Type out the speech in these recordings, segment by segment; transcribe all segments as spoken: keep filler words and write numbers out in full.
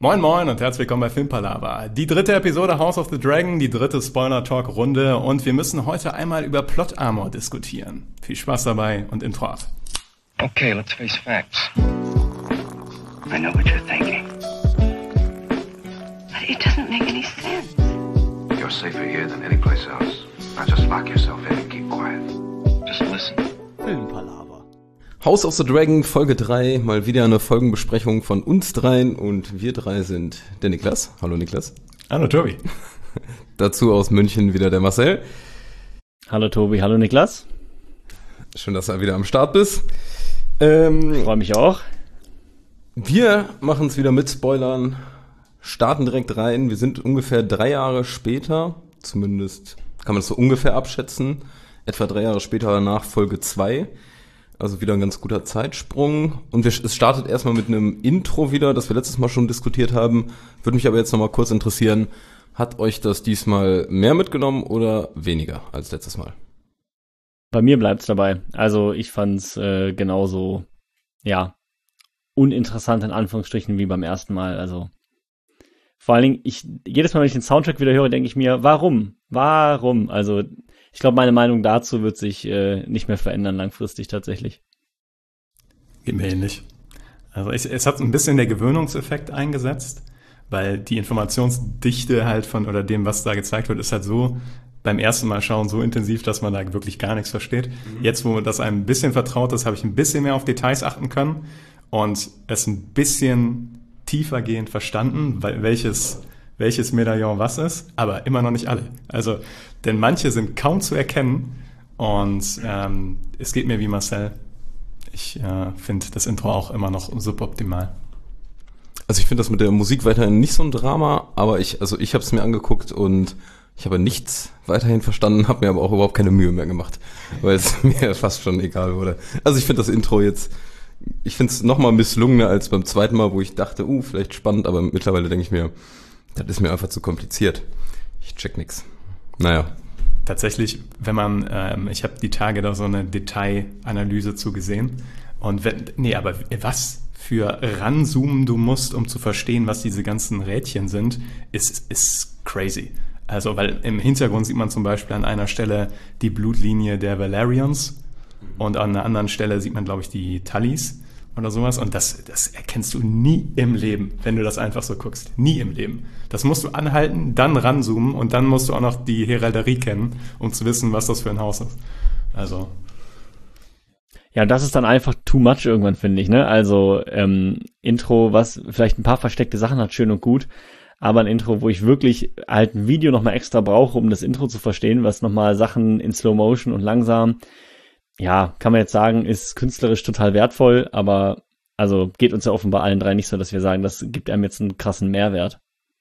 Moin Moin und herzlich willkommen bei Filmpalava. Die dritte Episode House of the Dragon, die dritte Spoiler-Talk-Runde und wir müssen heute einmal über Plot Armor diskutieren. Viel Spaß dabei und Intro ab. Okay, let's face facts. I know what you're thinking. But it doesn't make any sense. You're safer here than any place else. Now just lock yourself in and keep quiet. Just listen. Filmpalava. House of the Dragon, Folge drei, mal wieder eine Folgenbesprechung von uns dreien und wir drei sind der Niklas. Hallo Niklas. Hallo Tobi. Dazu aus München wieder der Marcel. Hallo Tobi, hallo Niklas. Schön, dass du wieder am Start bist. Ähm, Freue mich auch. Wir machen es wieder mit Spoilern, starten direkt rein. Wir sind ungefähr drei Jahre später, zumindest kann man es so ungefähr abschätzen, etwa drei Jahre später nach Folge zwei. Also wieder ein ganz guter Zeitsprung. Und wir, es startet erstmal mit einem Intro wieder, das wir letztes Mal schon diskutiert haben. Würde mich aber jetzt nochmal kurz interessieren, hat euch das diesmal mehr mitgenommen oder weniger als letztes Mal? Bei mir bleibt's dabei. Also ich fand's äh, genauso, ja, uninteressant in Anführungsstrichen wie beim ersten Mal. Also vor allen Dingen, ich, jedes Mal, wenn ich den Soundtrack wieder höre, denke ich mir, warum? Warum? Also ich glaube, meine Meinung dazu wird sich äh, nicht mehr verändern langfristig tatsächlich. Geht mir ähnlich. Also ich, es hat ein bisschen der Gewöhnungseffekt eingesetzt, weil die Informationsdichte halt von oder dem, was da gezeigt wird, ist halt so beim ersten Mal schauen so intensiv, dass man da wirklich gar nichts versteht. Mhm. Jetzt, wo das einem ein bisschen vertraut ist, habe ich ein bisschen mehr auf Details achten können und es ein bisschen tiefergehend verstanden, weil welches welches Medaillon was ist, aber immer noch nicht alle. Also, denn manche sind kaum zu erkennen und ähm, es geht mir wie Marcel. Ich äh, finde das Intro auch immer noch suboptimal. Also ich finde das mit der Musik weiterhin nicht so ein Drama, aber ich, also ich habe es mir angeguckt und ich habe nichts weiterhin verstanden, habe mir aber auch überhaupt keine Mühe mehr gemacht, weil es mir fast schon egal wurde. Also ich finde das Intro jetzt, ich finde es nochmal misslungener als beim zweiten Mal, wo ich dachte, uh, vielleicht spannend, aber mittlerweile denke ich mir, das ist mir einfach zu kompliziert. Ich check nix. Naja. Tatsächlich, wenn man, ähm, ich habe die Tage da so eine Detailanalyse zugesehen. Und wenn, nee, aber was für ranzoomen du musst, um zu verstehen, was diese ganzen Rädchen sind, ist, ist crazy. Also, weil im Hintergrund sieht man zum Beispiel an einer Stelle die Blutlinie der Valerians und an einer anderen Stelle sieht man, glaube ich, die Tullys oder sowas. Und das, das erkennst du nie im Leben, wenn du das einfach so guckst. Nie im Leben. Das musst du anhalten, dann ranzoomen und dann musst du auch noch die Heralderie kennen, um zu wissen, was das für ein Haus ist. Also. Ja, das ist dann einfach too much irgendwann, finde ich, ne? Also, ähm, Intro, was vielleicht ein paar versteckte Sachen hat, schön und gut. Aber ein Intro, wo ich wirklich halt ein Video nochmal extra brauche, um das Intro zu verstehen, was nochmal Sachen in Slow Motion und langsam, ja, kann man jetzt sagen, ist künstlerisch total wertvoll, aber also geht uns ja offenbar allen drei nicht so, dass wir sagen, das gibt einem jetzt einen krassen Mehrwert.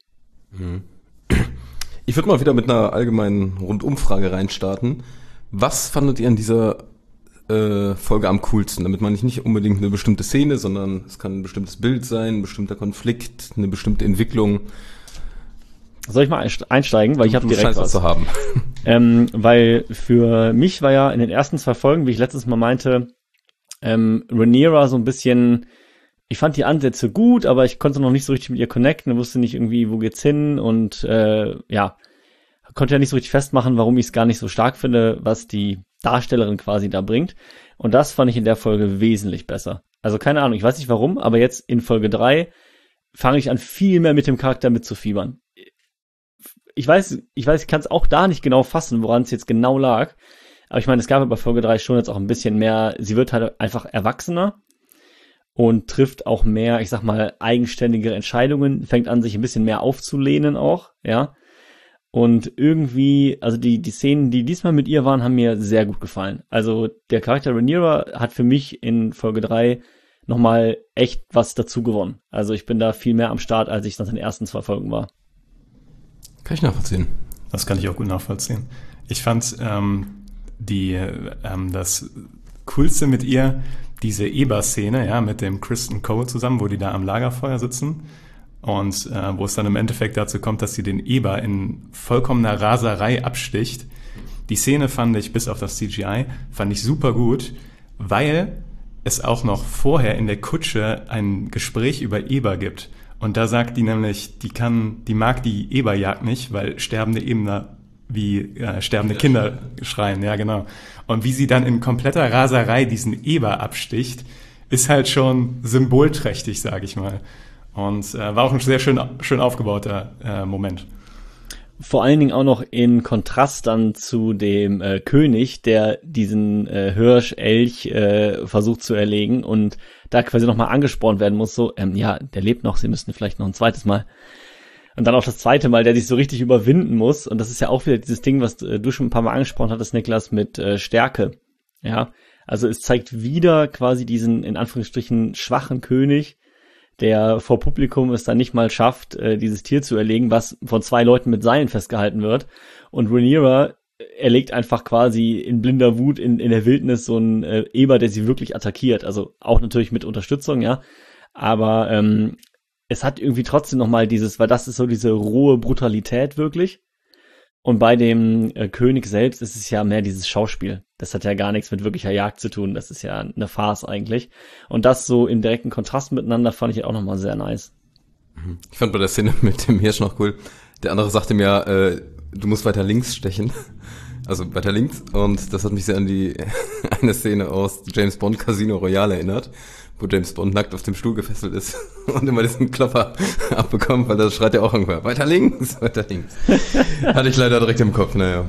Ich würde mal wieder mit einer allgemeinen Rundumfrage reinstarten. Was fandet ihr an dieser äh, Folge am coolsten? Damit meine ich nicht unbedingt eine bestimmte Szene, sondern es kann ein bestimmtes Bild sein, ein bestimmter Konflikt, eine bestimmte Entwicklung. Soll ich mal einsteigen, weil ich habe direkt was zu haben. Ähm, weil für mich war ja in den ersten zwei Folgen, wie ich letztes Mal meinte, ähm, Rhaenyra so ein bisschen, ich fand die Ansätze gut, aber ich konnte noch nicht so richtig mit ihr connecten, wusste nicht irgendwie, wo geht's hin und äh, ja, konnte ja nicht so richtig festmachen, warum ich es gar nicht so stark finde, was die Darstellerin quasi da bringt. Und das fand ich in der Folge wesentlich besser. Also keine Ahnung, ich weiß nicht warum, aber jetzt in Folge drei fange ich an, viel mehr mit dem Charakter mitzufiebern. Ich weiß, ich weiß, ich kann es auch da nicht genau fassen, woran es jetzt genau lag. Aber ich meine, es gab bei Folge drei schon jetzt auch ein bisschen mehr, sie wird halt einfach erwachsener und trifft auch mehr, ich sag mal, eigenständigere Entscheidungen, fängt an, sich ein bisschen mehr aufzulehnen auch, ja. Und irgendwie, also die, die Szenen, die diesmal mit ihr waren, haben mir sehr gut gefallen. Also der Charakter Rhaenyra hat für mich in Folge drei nochmal echt was dazu gewonnen. Also ich bin da viel mehr am Start, als ich nach den ersten zwei Folgen war. Kann ich nachvollziehen. Das kann ich auch gut nachvollziehen. Ich fand ähm, die ähm, das Coolste mit ihr, diese Eber-Szene, ja, mit dem Kristen Cole zusammen, wo die da am Lagerfeuer sitzen und äh, wo es dann im Endeffekt dazu kommt, dass sie den Eber in vollkommener Raserei absticht. Die Szene fand ich, bis auf das C G I, fand ich super gut, weil es auch noch vorher in der Kutsche ein Gespräch über Eber gibt. Und da sagt die nämlich, die kann, die mag die Eberjagd nicht, weil sterbende Ebener wie äh, sterbende Kinder schreien, ja genau. Und wie sie dann in kompletter Raserei diesen Eber absticht, ist halt schon symbolträchtig, sage ich mal. Und äh, war auch ein sehr schön, schön aufgebauter äh, Moment. Vor allen Dingen auch noch in Kontrast dann zu dem äh, König, der diesen äh, Hirsch, Elch äh, versucht zu erlegen und da quasi nochmal angespornt werden muss, so, ähm, ja, der lebt noch, sie müssten vielleicht noch ein zweites Mal. Und dann auch das zweite Mal, der sich so richtig überwinden muss. Und das ist ja auch wieder dieses Ding, was äh, du schon ein paar Mal angesprochen hattest, Niklas, mit äh, Stärke. Ja, also es zeigt wieder quasi diesen, in Anführungsstrichen, schwachen König, der vor Publikum es dann nicht mal schafft, äh, dieses Tier zu erlegen, was von zwei Leuten mit Seilen festgehalten wird. Und Rhaenyra erlegt einfach quasi in blinder Wut in, in der Wildnis so einen äh, Eber, der sie wirklich attackiert. Also auch natürlich mit Unterstützung, ja. Aber ähm, es hat irgendwie trotzdem nochmal dieses, weil das ist so diese rohe Brutalität wirklich. Und bei dem äh, König selbst ist es ja mehr dieses Schauspiel. Das hat ja gar nichts mit wirklicher Jagd zu tun. Das ist ja eine Farce eigentlich. Und das so im direkten Kontrast miteinander fand ich auch nochmal sehr nice. Ich fand bei der Szene mit dem Hirsch noch cool. Der andere sagte mir, äh, du musst weiter links stechen. Also weiter links. Und das hat mich sehr an die eine Szene aus James Bond Casino Royale erinnert, wo James Bond nackt auf dem Stuhl gefesselt ist und immer diesen Klopfer abbekommt, weil das schreit ja auch irgendwer. Weiter links, weiter links. Hatte ich leider direkt im Kopf, naja.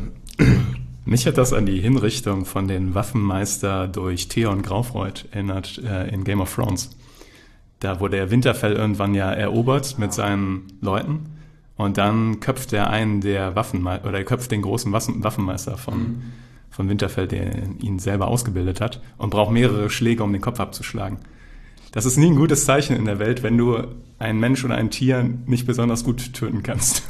Mich hat das an die Hinrichtung von den Waffenmeister durch Theon Graufreud erinnert äh, in Game of Thrones. Da wurde der Winterfell irgendwann ja erobert mit seinen Leuten und dann köpft er einen der Waffenmeister, oder er köpft den großen Waffen- Waffenmeister von, mhm. von Winterfell, der ihn selber ausgebildet hat und braucht mehrere Schläge, um den Kopf abzuschlagen. Das ist nie ein gutes Zeichen in der Welt, wenn du einen Mensch oder ein Tier nicht besonders gut töten kannst.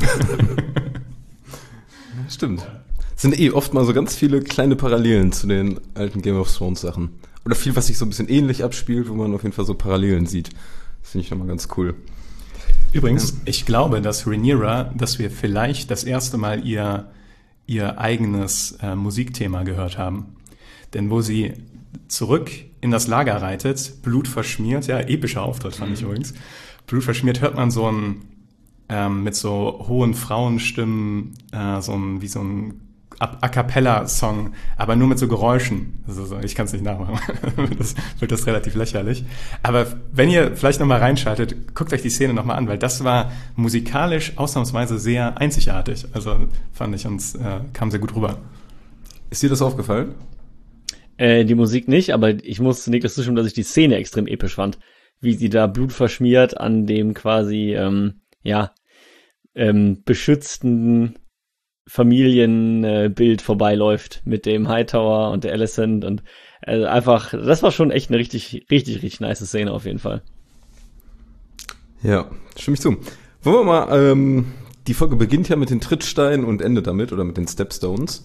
Stimmt. Es sind eh oft mal so ganz viele kleine Parallelen zu den alten Game of Thrones Sachen. Oder viel, was sich so ein bisschen ähnlich abspielt, wo man auf jeden Fall so Parallelen sieht. Das finde ich nochmal ganz cool. Übrigens, ich glaube, dass Rhaenyra, dass wir vielleicht das erste Mal ihr, ihr eigenes äh, Musikthema gehört haben. Denn wo sie zurück in das Lager reitet, Blut verschmiert, ja, epischer Auftritt fand ich übrigens, Blut verschmiert, hört man so ein, ähm, mit so hohen Frauenstimmen, äh, so ein, wie so ein A Cappella-Song, aber nur mit so Geräuschen. Also ich kann es nicht nachmachen, das wird das relativ lächerlich. Aber wenn ihr vielleicht nochmal reinschaltet, guckt euch die Szene nochmal an, weil das war musikalisch ausnahmsweise sehr einzigartig. Also fand ich, uns äh, kam sehr gut rüber. Ist dir das aufgefallen? Äh, die Musik nicht, aber ich muss Niklas zustimmen, dass ich die Szene extrem episch fand. Wie sie da Blut verschmiert an dem quasi, ähm, ja, ähm, beschützten Familienbild äh, vorbeiläuft mit dem Hightower und der Alicent und äh, einfach, das war schon echt eine richtig, richtig, richtig nice Szene auf jeden Fall. Ja, stimme ich zu. Wollen wir mal, ähm, die Folge beginnt ja mit den Trittsteinen und endet damit oder mit den Stepstones.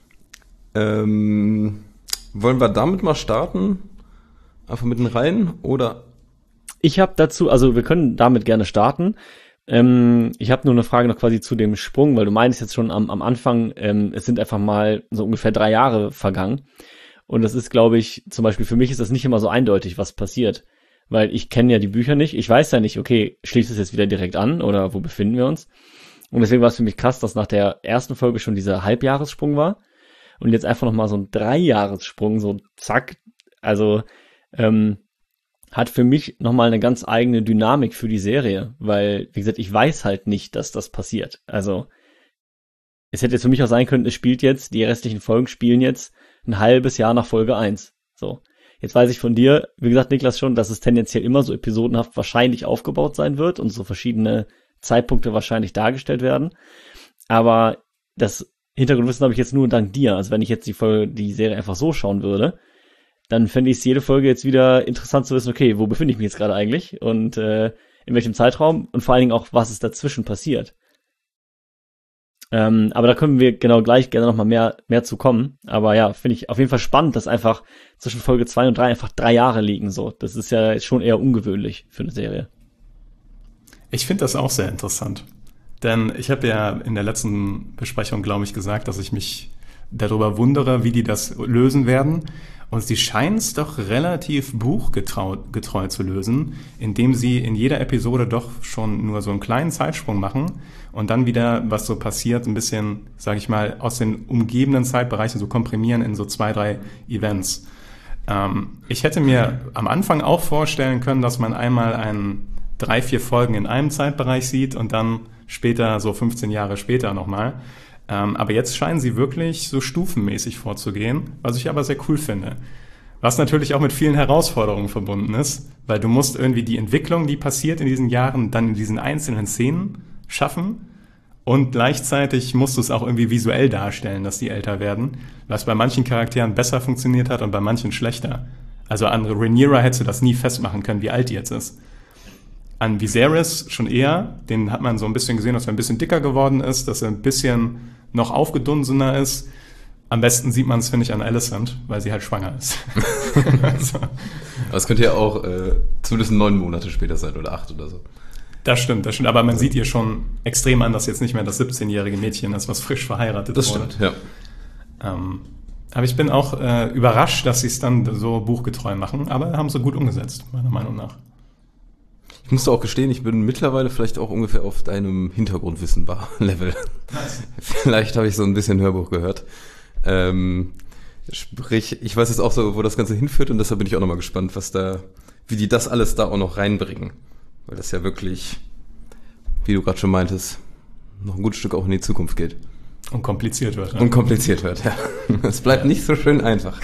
Ähm, wollen wir damit mal starten? Einfach mit den Reihen oder? Ich habe dazu, also wir können damit gerne starten. Ähm, ich habe nur eine Frage noch quasi zu dem Sprung, weil du meinst jetzt schon am, am Anfang, ähm, es sind einfach mal so ungefähr drei Jahre vergangen. Und das ist, glaube ich, zum Beispiel für mich ist das nicht immer so eindeutig, was passiert. Weil ich kenne ja die Bücher nicht. Ich weiß ja nicht, okay, schließt es jetzt wieder direkt an oder wo befinden wir uns? Und deswegen war es für mich krass, dass nach der ersten Folge schon dieser Halbjahressprung war. Und jetzt einfach nochmal so ein Dreijahressprung, so zack. Also, ähm, hat für mich nochmal eine ganz eigene Dynamik für die Serie, weil, wie gesagt, ich weiß halt nicht, dass das passiert. Also, es hätte jetzt für mich auch sein können, es spielt jetzt, die restlichen Folgen spielen jetzt ein halbes Jahr nach Folge eins. So. Jetzt weiß ich von dir, wie gesagt, Niklas, schon, dass es tendenziell immer so episodenhaft wahrscheinlich aufgebaut sein wird und so verschiedene Zeitpunkte wahrscheinlich dargestellt werden. Aber das Hintergrundwissen habe ich jetzt nur dank dir. Also wenn ich jetzt die Folge, die Serie einfach so schauen würde, dann fände ich es jede Folge jetzt wieder interessant zu wissen, okay, wo befinde ich mich jetzt gerade eigentlich und äh, in welchem Zeitraum und vor allen Dingen auch, was ist dazwischen passiert. Ähm, aber da können wir genau gleich gerne nochmal mehr mehr zu kommen. Aber ja, finde ich auf jeden Fall spannend, dass einfach zwischen Folge zwei und drei einfach drei Jahre liegen. So, das ist ja schon eher ungewöhnlich für eine Serie. Ich finde das auch sehr interessant. Denn ich habe ja in der letzten Besprechung, glaube ich, gesagt, dass ich mich darüber wundere, wie die das lösen werden. Und sie scheinen es doch relativ buchgetreu getreu zu lösen, indem sie in jeder Episode doch schon nur so einen kleinen Zeitsprung machen und dann wieder, was so passiert, ein bisschen, sage ich mal, aus den umgebenden Zeitbereichen so komprimieren in so zwei, drei Events. Ähm, ich hätte mir am Anfang auch vorstellen können, dass man einmal einen drei, vier Folgen in einem Zeitbereich sieht und dann später, so fünfzehn Jahre später nochmal. Ähm, aber jetzt scheinen sie wirklich so stufenmäßig vorzugehen, was ich aber sehr cool finde. Was natürlich auch mit vielen Herausforderungen verbunden ist, weil du musst irgendwie die Entwicklung, die passiert in diesen Jahren, dann in diesen einzelnen Szenen schaffen und gleichzeitig musst du es auch irgendwie visuell darstellen, dass die älter werden, was bei manchen Charakteren besser funktioniert hat und bei manchen schlechter. Also an Rhaenyra hättest du das nie festmachen können, wie alt die jetzt ist. An Viserys schon eher, den hat man so ein bisschen gesehen, dass er ein bisschen dicker geworden ist, dass er ein bisschen noch aufgedunsener ist. Am besten sieht man es, finde ich, an Alicent, weil sie halt schwanger ist. Also. Aber es könnte ja auch äh, zumindest neun Monate später sein oder acht oder so. Das stimmt, das stimmt. Aber man sieht ihr schon extrem an, dass jetzt nicht mehr das siebzehnjährige Mädchen ist, was frisch verheiratet das wurde. Das stimmt, ja. Ähm, aber ich bin auch äh, überrascht, dass sie es dann so buchgetreu machen, aber haben sie gut umgesetzt, meiner Meinung nach. Ich musste auch gestehen, ich bin mittlerweile vielleicht auch ungefähr auf deinem Hintergrundwissen-Level. Vielleicht habe ich so ein bisschen Hörbuch gehört. Ähm, sprich, ich weiß jetzt auch so, wo das Ganze hinführt und deshalb bin ich auch nochmal gespannt, was da, wie die das alles da auch noch reinbringen. Weil das ja wirklich, wie du gerade schon meintest, noch ein gutes Stück auch in die Zukunft geht. Und kompliziert wird. Und kompliziert wird, ja. Es bleibt ja nicht so schön einfach.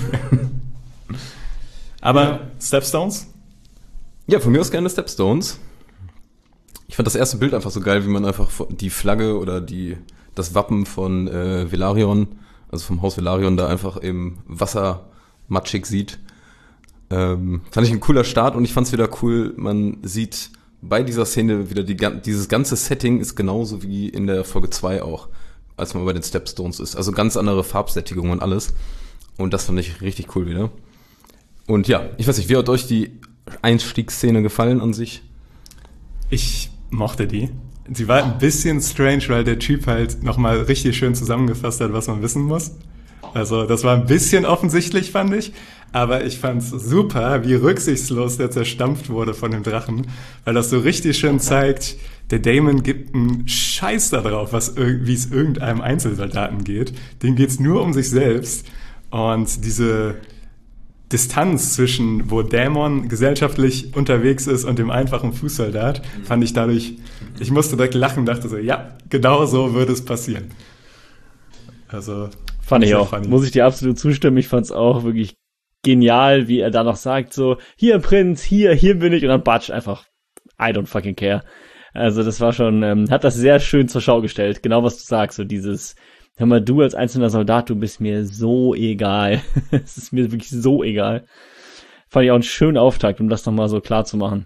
Aber ja. Stepstones? Ja, von mir aus gerne Stepstones. Ich fand das erste Bild einfach so geil, wie man einfach die Flagge oder die das Wappen von äh, Velaryon, also vom Haus Velaryon, da einfach im Wasser matschig sieht. Ähm, fand ich ein cooler Start und ich fand es wieder cool, man sieht bei dieser Szene wieder, die, dieses ganze Setting ist genauso wie in der Folge zwei auch, als man bei den Stepstones ist. Also ganz andere Farbsättigung und alles. Und das fand ich richtig cool wieder. Und ja, ich weiß nicht, wie hat euch die Einstiegsszene gefallen an sich? Ich mochte die. Sie war ein bisschen strange, weil der Typ halt nochmal richtig schön zusammengefasst hat, was man wissen muss. Also das war ein bisschen offensichtlich, fand ich. Aber ich fand's super, wie rücksichtslos der zerstampft wurde von dem Drachen. Weil das so richtig schön zeigt, der Daemon gibt einen Scheiß da drauf, was, wie es irgendeinem Einzelsoldaten geht. Dem geht's nur um sich selbst. Und diese Distanz zwischen, wo Daemon gesellschaftlich unterwegs ist und dem einfachen Fußsoldat, fand ich dadurch, ich musste direkt lachen, dachte so, ja, genau so würde es passieren. Also fand ich auch, funny. Muss ich dir absolut zustimmen, ich fand es auch wirklich genial, wie er da noch sagt, so, hier Prinz, hier, hier bin ich, und dann batsch einfach, I don't fucking care. Also das war schon, ähm, hat das sehr schön zur Schau gestellt, genau was du sagst, so dieses, hör mal, du als einzelner Soldat, du bist mir so egal. Es ist mir wirklich so egal. Fand ich auch einen schönen Auftakt, um das nochmal so klar zu machen.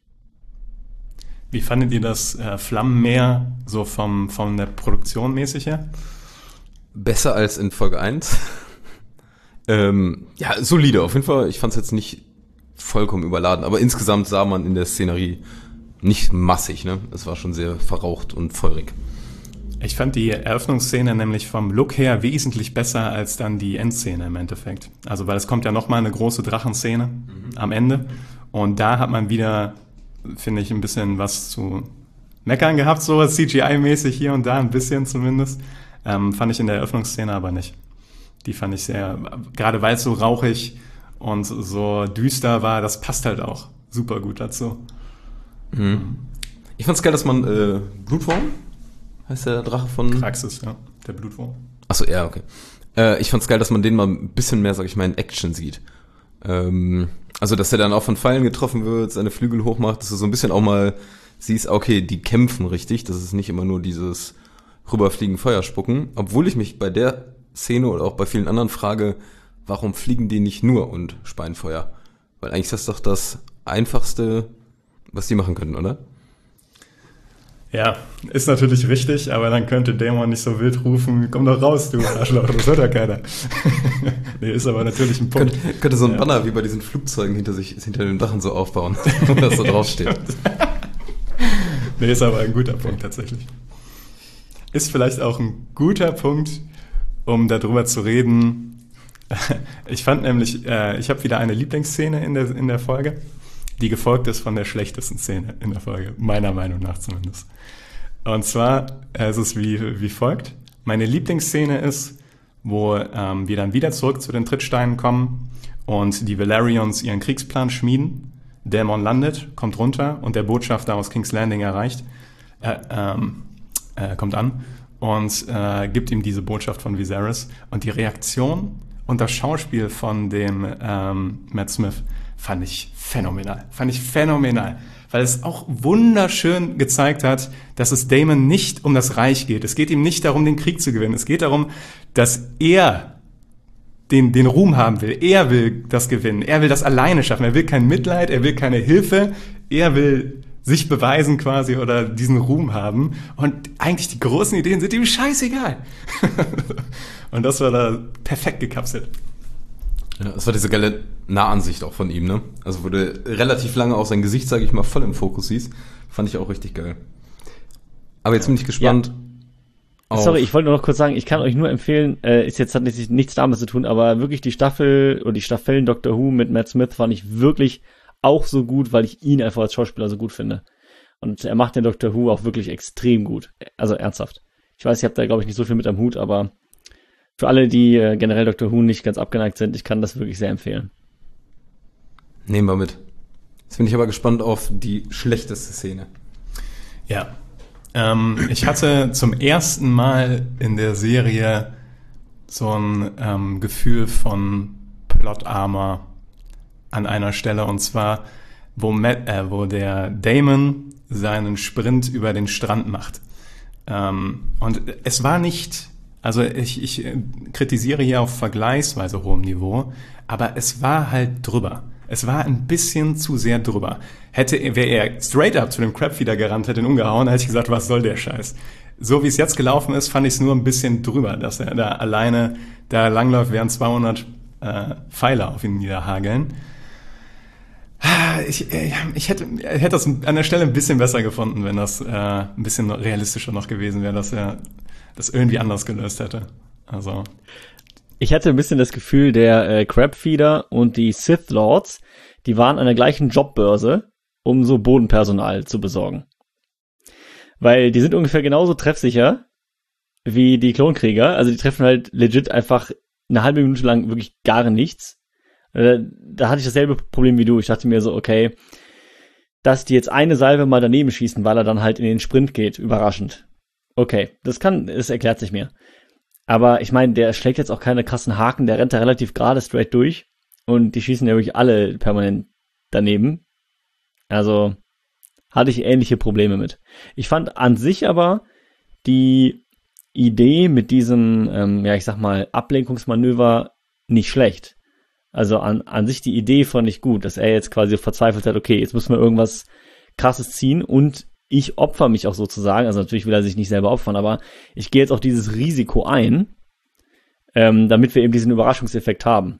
Wie fandet ihr das äh, Flammenmeer so vom, von der Produktion mäßig her? Besser als in Folge eins. ähm, ja, solide auf jeden Fall. Ich fand es jetzt nicht vollkommen überladen, aber insgesamt sah man in der Szenerie nicht massig, ne? Es war schon sehr verraucht und feurig. Ich fand die Eröffnungsszene nämlich vom Look her wesentlich besser als dann die Endszene im Endeffekt. Also weil es kommt ja nochmal eine große Drachenszene mhm. am Ende und da hat man wieder, finde ich, ein bisschen was zu meckern gehabt, so C G I-mäßig hier und da, ein bisschen zumindest. Ähm, fand ich in der Eröffnungsszene aber nicht. Die fand ich sehr, gerade weil es so rauchig und so düster war, das passt halt auch super gut dazu. Mhm. Ich fand's geil, dass man äh, Blutwurm, heißt der Drache von... Praxis, ja, der Blutwurm. Achso, ja, okay. Äh, ich fand's geil, dass man den mal ein bisschen mehr, sag ich mal, in Action sieht. Ähm, also, dass er dann auch von Pfeilen getroffen wird, seine Flügel hochmacht, dass du so ein bisschen auch mal siehst, okay, die kämpfen richtig, das ist nicht immer nur dieses rüberfliegen, Feuer spucken. Obwohl ich mich bei der Szene oder auch bei vielen anderen frage, warum fliegen die nicht nur und speien Feuer? Weil eigentlich ist das doch das Einfachste, was die machen können, oder? Ja, ist natürlich richtig, aber dann könnte Daemon nicht so wild rufen, komm doch raus, du Arschloch, das hört ja keiner. Nee, ist aber natürlich ein Punkt. Könnte, könnte so ein ja. Banner wie bei diesen Flugzeugen hinter sich, hinter den Drachen so aufbauen, wo das so draufsteht. Nee, ist aber ein guter Punkt tatsächlich. Ist vielleicht auch ein guter Punkt, um darüber zu reden. Ich fand nämlich, äh, ich habe wieder eine Lieblingsszene in der, in der Folge, die gefolgt ist von der schlechtesten Szene in der Folge, meiner Meinung nach zumindest. Und zwar äh, ist es wie, wie folgt. Meine Lieblingsszene ist, wo ähm, wir dann wieder zurück zu den Trittsteinen kommen und die Valerians ihren Kriegsplan schmieden. Daemon landet, kommt runter und der Botschafter aus King's Landing erreicht, äh, ähm, äh, kommt an und äh, gibt ihm diese Botschaft von Viserys. Und die Reaktion und das Schauspiel von dem ähm, Matt Smith fand ich phänomenal. Fand ich phänomenal. Weil es auch wunderschön gezeigt hat, dass es Daemon nicht um das Reich geht. Es geht ihm nicht darum, den Krieg zu gewinnen. Es geht darum, dass er den, den Ruhm haben will. Er will das gewinnen. Er will das alleine schaffen. Er will kein Mitleid, er will keine Hilfe. Er will sich beweisen quasi oder diesen Ruhm haben. Und eigentlich die großen Ideen sind ihm scheißegal. Und das war da perfekt gekapselt. Ja, das war diese geile Nahansicht auch von ihm, ne? Also wo du relativ lange auch sein Gesicht, sage ich mal, voll im Fokus siehst. Fand ich auch richtig geil. Aber jetzt bin ich gespannt. Ja. Sorry, ich wollte nur noch kurz sagen, ich kann euch nur empfehlen, äh, ist jetzt hat nichts, nichts damit zu tun, aber wirklich die Staffel oder die Staffeln Doctor Who mit Matt Smith fand ich wirklich auch so gut, weil ich ihn einfach als Schauspieler so gut finde. Und er macht den Doctor Who auch wirklich extrem gut. Also ernsthaft. Ich weiß, ich habe da, glaube ich, nicht so viel mit am Hut, aber für alle, die äh, generell Doctor Who nicht ganz abgeneigt sind, ich kann das wirklich sehr empfehlen. Nehmen wir mit. Jetzt bin ich aber gespannt auf die schlechteste Szene. Ja. Ähm, ich hatte zum ersten Mal in der Serie so ein ähm, Gefühl von Plot-Armor an einer Stelle, und zwar, wo, Matt, äh, wo der Daemon seinen Sprint über den Strand macht. Ähm, und es war nicht, also ich, ich kritisiere hier auf vergleichsweise hohem Niveau, aber es war halt drüber. Es war ein bisschen zu sehr drüber. Hätte, wäre er straight up zu dem Crabfeeder gerannt, hätte ihn umgehauen, hätte ich gesagt, was soll der Scheiß? So wie es jetzt gelaufen ist, fand ich es nur ein bisschen drüber, dass er da alleine da langläuft, während zweihundert äh, Pfeile auf ihn niederhageln. Ich, ich hätte, ich hätte das an der Stelle ein bisschen besser gefunden, wenn das äh, ein bisschen realistischer noch gewesen wäre, dass er das irgendwie anders gelöst hätte. Also ich hatte ein bisschen das Gefühl, der äh, Crabfeeder und die Sith Lords, die waren an der gleichen Jobbörse, um so Bodenpersonal zu besorgen. Weil die sind ungefähr genauso treffsicher wie die Klonkrieger. Also die treffen halt legit einfach eine halbe Minute lang wirklich gar nichts. Äh, da hatte ich dasselbe Problem wie du. Ich dachte mir so, okay, dass die jetzt eine Salve mal daneben schießen, weil er dann halt in den Sprint geht, überraschend. Okay, das kann, das erklärt sich mir. Aber ich meine, der schlägt jetzt auch keine krassen Haken, der rennt da relativ gerade straight durch und die schießen ja wirklich alle permanent daneben. Also hatte ich ähnliche Probleme mit. Ich fand an sich aber die Idee mit diesem, ähm, ja ich sag mal, Ablenkungsmanöver nicht schlecht. Also an, an sich die Idee fand ich gut, dass er jetzt quasi verzweifelt hat, okay, jetzt müssen wir irgendwas Krasses ziehen und ich opfer mich auch sozusagen, also natürlich will er sich nicht selber opfern, aber ich gehe jetzt auch dieses Risiko ein, ähm, damit wir eben diesen Überraschungseffekt haben.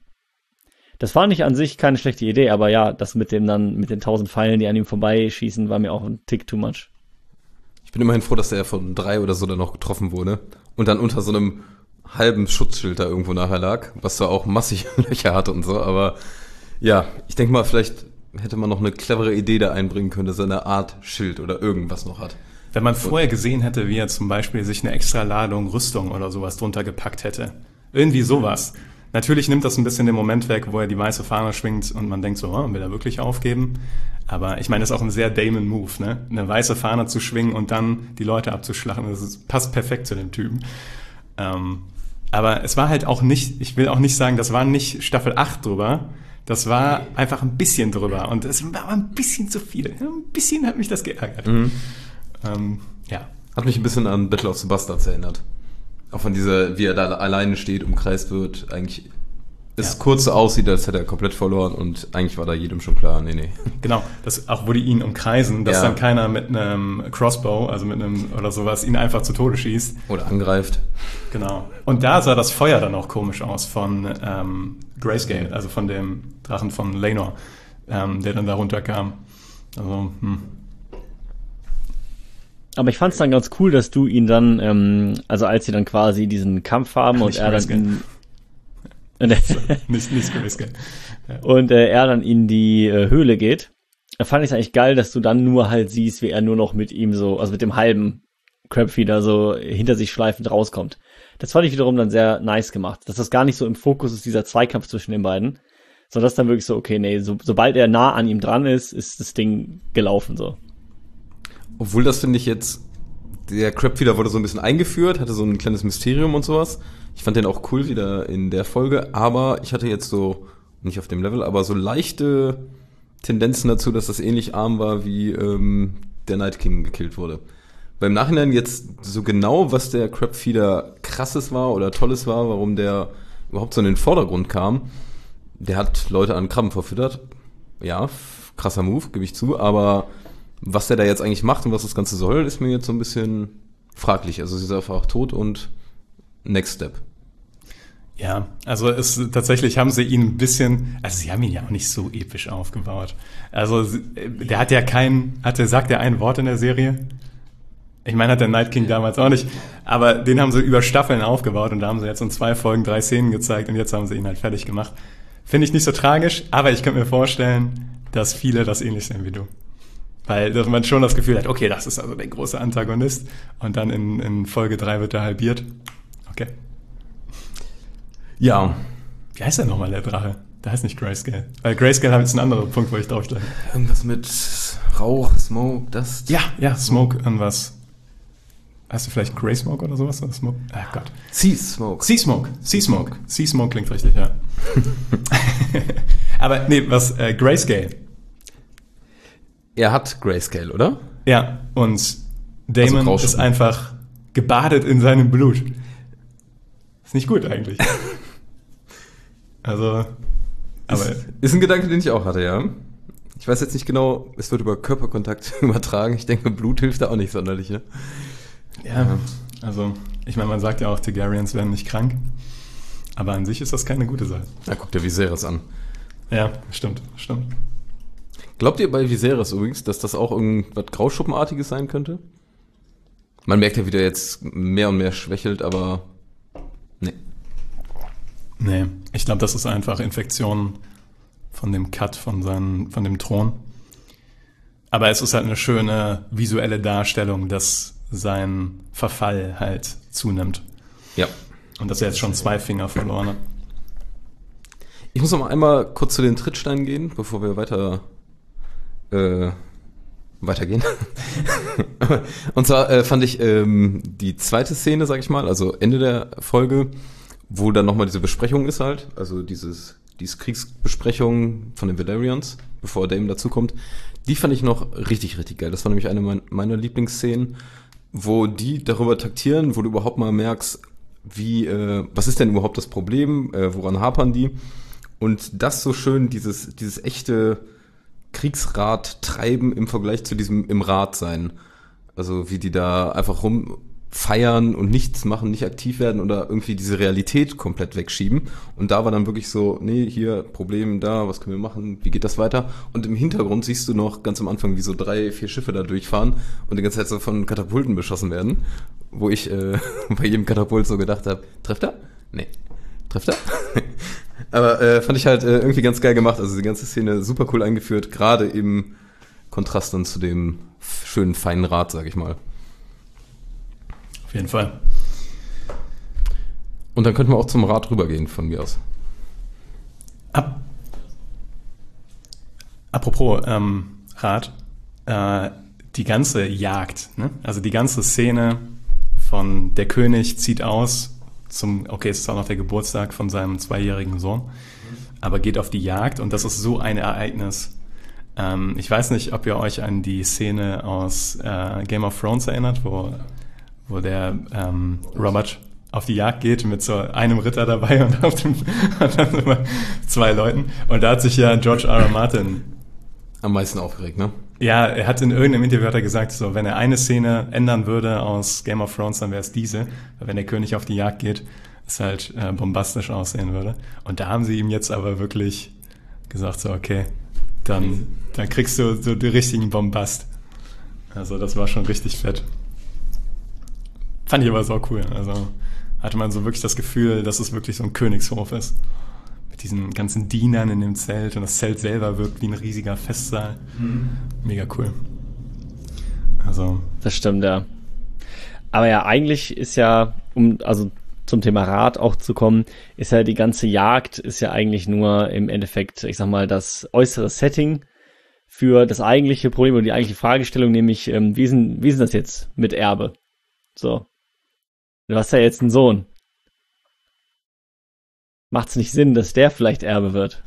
Das war nicht an sich keine schlechte Idee, aber ja, das mit dem dann, mit den tausend Pfeilen, die an ihm vorbeischießen, war mir auch ein Tick too much. Ich bin immerhin froh, dass er von drei oder so dann noch getroffen wurde und dann unter so einem halben Schutzschild da irgendwo nachher lag, was zwar auch massig Löcher hatte und so, aber ja, ich denke mal, vielleicht hätte man noch eine clevere Idee da einbringen können, dass er eine Art Schild oder irgendwas noch hat. Wenn man vorher gesehen hätte, wie er zum Beispiel sich eine extra Ladung Rüstung oder sowas drunter gepackt hätte. Irgendwie sowas. Natürlich nimmt das ein bisschen den Moment weg, wo er die weiße Fahne schwingt und man denkt so, oh, will er wirklich aufgeben? Aber ich meine, das ist auch ein sehr Daemon-Move, ne? Eine weiße Fahne zu schwingen und dann die Leute abzuschlachten, das ist, passt perfekt zu dem Typen. Ähm, aber es war halt auch nicht, ich will auch nicht sagen, das war nicht Staffel acht drüber, das war einfach ein bisschen drüber und es war ein bisschen zu viel. Ein bisschen hat mich das geärgert. Mhm. Ähm, ja. Hat mich ein bisschen an Battle of the Bastards erinnert. Auch von dieser, wie er da alleine steht, umkreist wird, eigentlich es ja. kurz so aussieht, als hätte er komplett verloren und eigentlich war da jedem schon klar, nee, nee. Genau, das, auch wo die ihn umkreisen, dass ja. dann keiner mit einem Crossbow, also mit einem oder sowas, ihn einfach zu Tode schießt. Oder angreift. Genau. Und da sah das Feuer dann auch komisch aus von ähm, Grayscale, also von dem Drachen von Laenor, ähm, der dann da runterkam. Also, hm. aber ich fand es dann ganz cool, dass du ihn dann, ähm, also als sie dann quasi diesen Kampf haben Ach, und er dann ihn, nicht, nicht Grayscale. Ja. und äh, er dann in die äh, Höhle geht, da fand ich es eigentlich geil, dass du dann nur halt siehst, wie er nur noch mit ihm so, also mit dem halben Crabfeeder so hinter sich schleifend rauskommt. Das fand ich wiederum dann sehr nice gemacht, dass das gar nicht so im Fokus ist, dieser Zweikampf zwischen den beiden, sondern dass dann wirklich so, okay, nee, so, sobald er nah an ihm dran ist, ist das Ding gelaufen so. Obwohl das finde ich jetzt, der Crabfeeder wurde so ein bisschen eingeführt, hatte so ein kleines Mysterium und sowas. Ich fand den auch cool wieder in der Folge, aber ich hatte jetzt so, nicht auf dem Level, aber so leichte Tendenzen dazu, dass das ähnlich arm war, wie ähm, der Night King gekillt wurde. Beim Nachhinein jetzt so genau, was der Crabfeeder krasses war oder tolles war, warum der überhaupt so in den Vordergrund kam. Der hat Leute an Krabben verfüttert. Ja, krasser Move, gebe ich zu, aber was der da jetzt eigentlich macht und was das Ganze soll, ist mir jetzt so ein bisschen fraglich. Also sie ist einfach tot und next step. Ja, also es tatsächlich haben sie ihn ein bisschen, also sie haben ihn ja auch nicht so episch aufgebaut. Also der hat ja kein, hat der, sagt er ein Wort in der Serie? Ich meine, hat der Night King damals auch nicht, aber den haben sie über Staffeln aufgebaut und da haben sie jetzt in zwei Folgen drei Szenen gezeigt und jetzt haben sie ihn halt fertig gemacht. Finde ich nicht so tragisch, aber ich könnte mir vorstellen, dass viele das ähnlich sehen wie du. Weil dass man schon das Gefühl hat, okay, das ist also der große Antagonist und dann in, in Folge drei wird er halbiert. Okay. Ja. Wie heißt der nochmal, der Drache? Der heißt nicht Grayscale. Weil Grayscale hat jetzt einen anderen Punkt, wo ich draufsteige. Irgendwas mit Rauch, Smoke, Dust. Ja, ja, Smoke an was. Hast du vielleicht Grey Smoke oder sowas? Oder Smoke? Ah Gott. Sea Smoke. Sea Smoke. Sea Smoke. Sea Smoke klingt richtig, ja. Aber nee, was, äh, Grayscale. Er hat Grayscale, oder? Ja, und Damon Also ist einfach gebadet in seinem Blut. Ist nicht gut eigentlich. Also, aber... Ist, ist ein Gedanke, den ich auch hatte, ja. Ich weiß jetzt nicht genau, es wird über Körperkontakt übertragen. Ich denke, Blut hilft da auch nicht sonderlich, ne? Ja, also, ich meine, man sagt ja auch, Targaryens werden nicht krank. Aber an sich ist das keine gute Sache. Na, guck dir Viserys an. Ja, stimmt, stimmt. Glaubt ihr bei Viserys übrigens, dass das auch irgendwas Grauschuppenartiges sein könnte? Man merkt ja, wie der jetzt mehr und mehr schwächelt, aber nee. Nee, ich glaube, das ist einfach Infektion von dem Cut von, seinen, von dem Thron. Aber es ist halt eine schöne visuelle Darstellung, dass sein Verfall halt zunimmt. Ja. Und dass er jetzt schon zwei Finger verloren hat. Ich muss noch mal einmal kurz zu den Trittsteinen gehen, bevor wir weiter äh, weitergehen. Und zwar äh, fand ich ähm, die zweite Szene, sag ich mal, also Ende der Folge, wo dann nochmal diese Besprechung ist halt, also dieses, diese Kriegsbesprechung von den Valyrians, bevor Daemon dazukommt, die fand ich noch richtig, richtig geil. Das war nämlich eine mein, meiner Lieblingsszenen, wo die darüber taktieren, wo du überhaupt mal merkst, wie, äh, was ist denn überhaupt das Problem, äh, woran hapern die? Und das so schön, dieses, dieses echte Kriegsrat treiben im Vergleich zu diesem im Rat sein. Also wie die da einfach rumfeiern und nichts machen, nicht aktiv werden oder irgendwie diese Realität komplett wegschieben. Und da war dann wirklich so, nee, hier, Problem da, was können wir machen, wie geht das weiter? Und im Hintergrund siehst du noch ganz am Anfang, wie so drei, vier Schiffe da durchfahren und die ganze Zeit so von Katapulten beschossen werden. Wo ich äh, bei jedem Katapult so gedacht habe, trifft er? Nee. Trifft er? Aber äh, fand ich halt äh, irgendwie ganz geil gemacht. Also die ganze Szene super cool eingeführt, gerade im Kontrast dann zu dem schönen, feinen Rat, sag ich mal. Auf jeden Fall. Und dann könnten wir auch zum Rat rübergehen, von mir aus. Ab Apropos ähm, Rat, äh, die ganze Jagd, ne? Also die ganze Szene von der König zieht aus zum, okay, es ist auch noch der Geburtstag von seinem zweijährigen Sohn, aber geht auf die Jagd und das ist so ein Ereignis. Ähm, ich weiß nicht, ob ihr euch an die Szene aus äh, Game of Thrones erinnert, wo, wo der ähm, Robert auf die Jagd geht mit so einem Ritter dabei und, auf dem, und dann immer zwei Leuten. Und da hat sich ja George R. R. Martin am meisten aufgeregt, ne? Ja, er hat in irgendeinem Interview hat er gesagt, so, wenn er eine Szene ändern würde aus Game of Thrones, dann wäre es diese. Weil wenn der König auf die Jagd geht, es halt äh, bombastisch aussehen würde. Und da haben sie ihm jetzt aber wirklich gesagt, so, okay, dann, dann kriegst du so den richtigen Bombast. Also das war schon richtig fett. Fand ich aber so cool. Also hatte man so wirklich das Gefühl, dass es wirklich so ein Königshof ist. Mit diesen ganzen Dienern in dem Zelt und das Zelt selber wirkt wie ein riesiger Festsaal. Mhm. Mega cool. Also. Das stimmt, ja. Aber ja, eigentlich ist ja, um also zum Thema Rat auch zu kommen, ist ja die ganze Jagd ist ja eigentlich nur im Endeffekt, ich sag mal, das äußere Setting für das eigentliche Problem oder die eigentliche Fragestellung, nämlich, ähm, wie ist denn, wie ist denn das jetzt mit Erbe? So. Du hast ja jetzt einen Sohn. Macht's nicht Sinn, dass der vielleicht Erbe wird?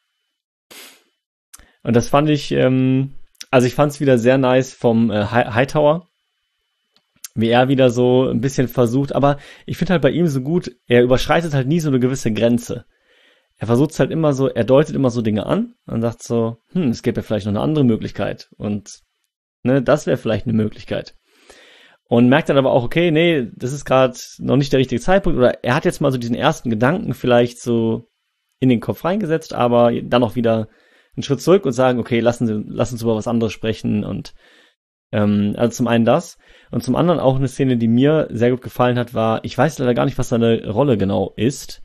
Und das fand ich, ähm, also ich fand es wieder sehr nice vom äh, Hightower, wie er wieder so ein bisschen versucht, aber ich finde halt bei ihm so gut, er überschreitet halt nie so eine gewisse Grenze. Er versucht es halt immer so, er deutet immer so Dinge an und sagt so, hm, es gäbe ja vielleicht noch eine andere Möglichkeit und ne, das wäre vielleicht eine Möglichkeit. Und merkt dann aber auch, okay, nee, das ist gerade noch nicht der richtige Zeitpunkt oder er hat jetzt mal so diesen ersten Gedanken vielleicht so in den Kopf reingesetzt, aber dann auch wieder einen Schritt zurück und sagen, okay, lassen Sie, lassen uns über was anderes sprechen und ähm, also zum einen das und zum anderen auch eine Szene, die mir sehr gut gefallen hat, war, ich weiß leider gar nicht, was seine Rolle genau ist